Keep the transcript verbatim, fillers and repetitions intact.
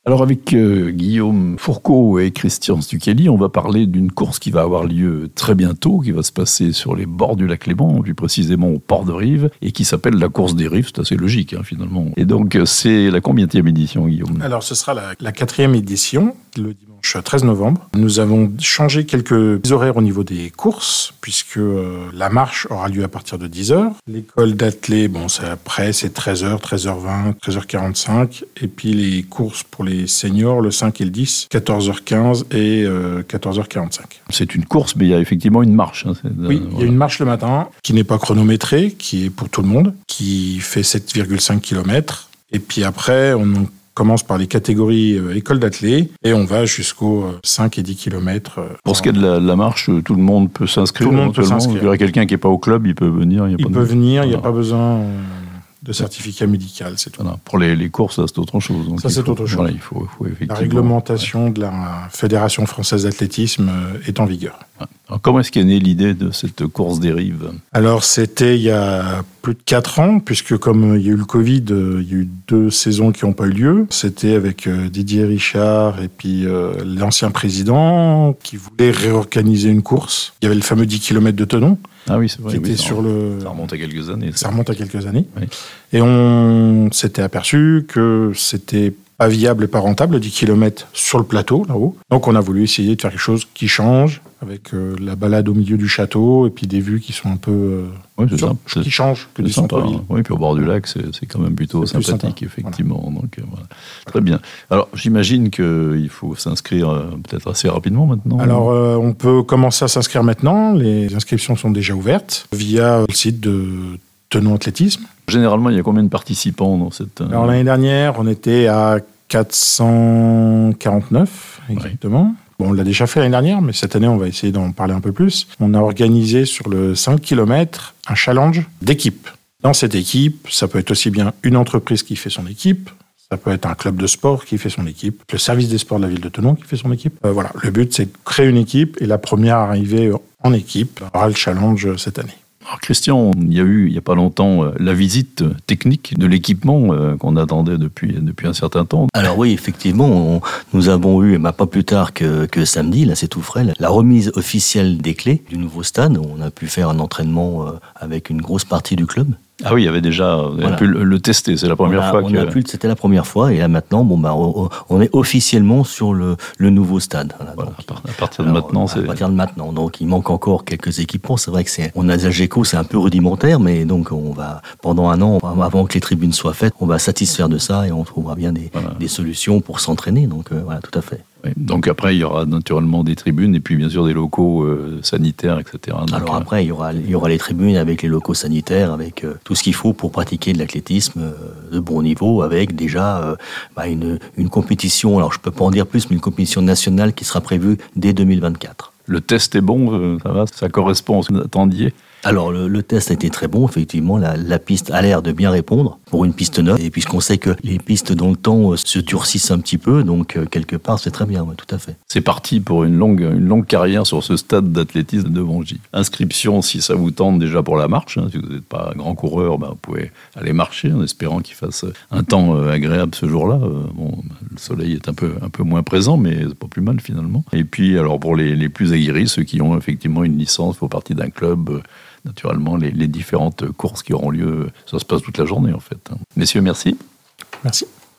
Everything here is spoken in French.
Alors avec euh, Guillaume Fourcault et Christian Stuchelli, on va parler d'une course qui va avoir lieu très bientôt, qui va se passer sur les bords du lac Léman, plus précisément au port de Rive, et qui s'appelle la course des Rives. C'est assez logique hein, finalement. Et donc c'est la combienième édition, Guillaume? Alors ce sera la, la quatrième édition, le dimanche treize novembre. Nous avons changé quelques horaires au niveau des courses, puisque euh, la marche aura lieu à partir de dix heures. L'école d'athlée, bon, c'est après, c'est treize heures, treize heures vingt, treize heures quarante-cinq. Et puis les courses pour les seniors, le cinq et le dix, quatorze heures quinze et euh, quatorze heures quarante-cinq. C'est une course, mais il y a effectivement une marche. Hein. Oui, il voilà. y a une marche le matin, qui n'est pas chronométrée, qui est pour tout le monde, qui fait sept virgule cinq kilomètres. Et puis après, on commence par les catégories euh, école d'athlée et on va jusqu'aux euh, cinq et dix kilomètres. Euh, Pour ce qui est de la, la marche, tout le monde peut s'inscrire. Tout le monde peut s'inscrire. Il y a quelqu'un qui n'est pas au club, il peut venir. Il, il peut venir, il n'y a pas besoin euh, de certificat médical, c'est tout. Voilà. Pour les, les courses, ça c'est autre chose. Donc ça c'est faut, autre chose. Voilà, il faut, faut effectivement... La réglementation ouais. de la Fédération française d'athlétisme euh, est en vigueur. Ouais. Alors, comment est-ce qu'est née l'idée de cette course des Rives? Alors c'était il y a plus de quatre ans, puisque comme il y a eu le Covid, il y a eu deux saisons qui n'ont pas eu lieu. C'était avec Didier Richard et puis euh, l'ancien président qui voulait réorganiser une course. Il y avait le fameux dix kilomètres de Thonon. Ah oui, c'est vrai. Qui oui, était ça, sur le... ça remonte à quelques années. Ça, ça remonte à quelques années. Oui. Et on s'était aperçu que c'était pas viable et pas rentable, dix kilomètres sur le plateau, là-haut. Donc on a voulu essayer de faire quelque chose qui change, avec euh, la balade au milieu du château, et puis des vues qui sont un peu... Euh, oui, c'est sur, ça. Qui changent que du centre-ville. Hein. Oui, puis au bord du lac, c'est, c'est quand même plutôt c'est sympathique, effectivement. Voilà. Donc, euh, voilà. Très bien. Alors, j'imagine qu'il faut s'inscrire euh, peut-être assez rapidement maintenant. Alors, euh, on peut commencer à s'inscrire maintenant. Les inscriptions sont déjà ouvertes via le site de Thonon Athlétisme. Généralement, il y a combien de participants dans cette... Euh... Alors, l'année dernière, on était à quatre cent quarante-neuf, exactement. Oui. Bon, on l'a déjà fait l'année dernière, mais cette année, on va essayer d'en parler un peu plus. On a organisé sur le cinq kilomètres un challenge d'équipe. Dans cette équipe, ça peut être aussi bien une entreprise qui fait son équipe, ça peut être un club de sport qui fait son équipe, le service des sports de la ville de Thonon qui fait son équipe. Euh, voilà, le but, c'est de créer une équipe et la première arrivée en équipe aura le challenge cette année. Alors Christian, il y a eu, il n'y a pas longtemps, la visite technique de l'équipement euh, qu'on attendait depuis, depuis un certain temps. Alors oui, effectivement, on, nous avons eu, bah, pas plus tard que, que samedi, là c'est tout frais, la remise officielle des clés du nouveau stade. On a pu faire un entraînement euh, avec une grosse partie du club. Ah oui, il y avait déjà, on voilà. a pu le, le tester, c'est la première on a, fois on que... A pu, c'était la première fois, et là maintenant, bon, bah, on, on est officiellement sur le, le nouveau stade. Voilà, voilà, donc, à, part, à partir alors, de maintenant, à c'est... À partir de maintenant, donc il manque encore quelques équipements, c'est vrai que c'est... On a des Algeco, c'est un peu rudimentaire, mais donc on va, pendant un an, avant que les tribunes soient faites, on va satisfaire de ça, et on trouvera bien des, voilà. des solutions pour s'entraîner, donc euh, voilà, tout à fait. Oui, donc après, il y aura naturellement des tribunes et puis bien sûr des locaux euh, sanitaires, et cetera. Donc, alors après, il y aura, il y aura les tribunes avec les locaux sanitaires, avec euh, tout ce qu'il faut pour pratiquer de l'athlétisme euh, de bon niveau, avec déjà euh, bah, une, une compétition, alors je ne peux pas en dire plus, mais une compétition nationale qui sera prévue dès deux mille vingt-quatre. Le test est bon, euh, ça va, ça correspond à ce que vous attendiez? Alors, le, le test a été très bon, effectivement. La, la piste a l'air de bien répondre pour une piste neuve. Et puisqu'on sait que les pistes dans le temps se durcissent un petit peu, donc quelque part, c'est très bien, ouais, tout à fait. C'est parti pour une longue, une longue carrière sur ce stade d'athlétisme de Vangy. Inscription, si ça vous tente déjà pour la marche. Hein, si vous n'êtes pas grand coureur, ben, vous pouvez aller marcher en espérant qu'il fasse un temps euh, agréable ce jour-là. Euh, bon, le soleil est un peu, un peu moins présent, mais c'est pas plus mal finalement. Et puis, alors pour les, les plus aguerris, ceux qui ont effectivement une licence, font partie d'un club... Euh, Naturellement, les, les différentes courses qui auront lieu, ça se passe toute la journée en fait. Messieurs, merci. Merci.